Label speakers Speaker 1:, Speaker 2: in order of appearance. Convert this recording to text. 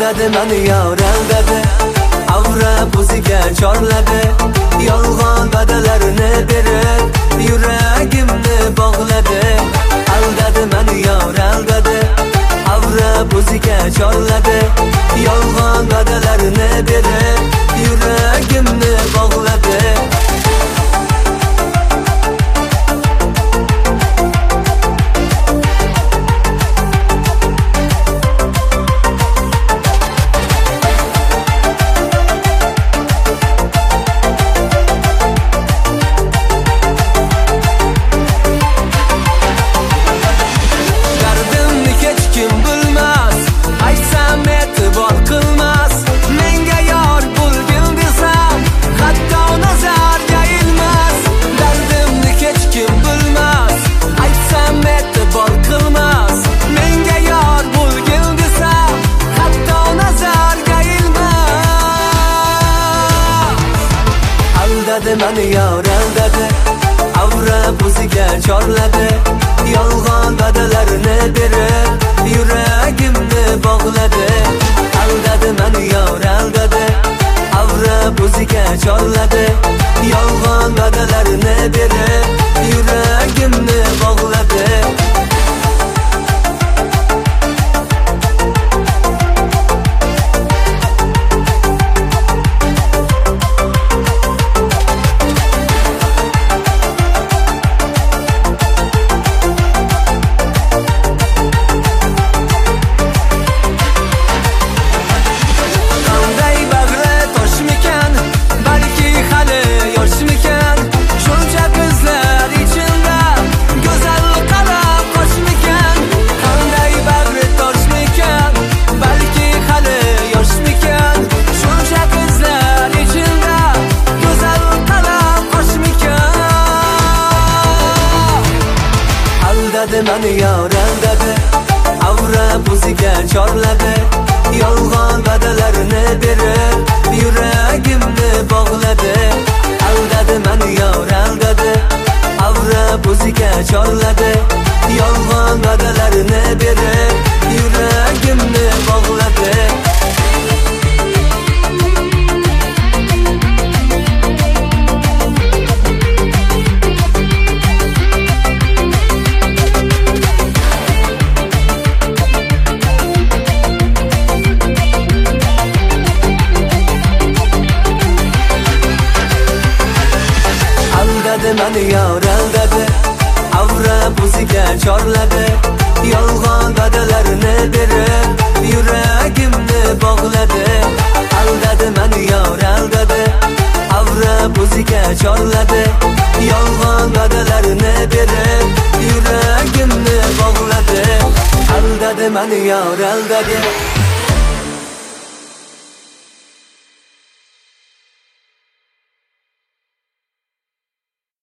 Speaker 1: Aldadi meni yor aldadi, avrab o'ziga chorladi, yolg'on va'dalarini berib yuragimni bog'ladi. Aldadi meni yor aldadi, avrab o'ziga chorladi, yolg'on va'dalarini berib yuragimni bog'ladi. Aldadi meni yor aldadi, avrab o'ziga chorladi, yolg'on va'dalarini berib yuragimni bog'ladi. Aldadi meni yor aldadi, avrab o'ziga chorladi, yolg'on va'dalarini berib yuragimni bog'ladi. Aldadi meni yor aldadi, avrab o'ziga chorladi, yolg'on va'dalarini berib yuragimni bog'ladi. Aldadi meni yor aldadi, avrab o'ziga chorladi, yolg'on va'dalarini berib yuragimni bog'ladi. Aldadi meni yor aldadi, avrab o'ziga chorladi, yolg'on va'dalarini berib yuragimni bog'ladi. Aldadi meni yor aldadi, avrab o'ziga chorladi, yolg'on va'dalarini berib yuragimni bog'ladi. Aldadi meni yor aldadi.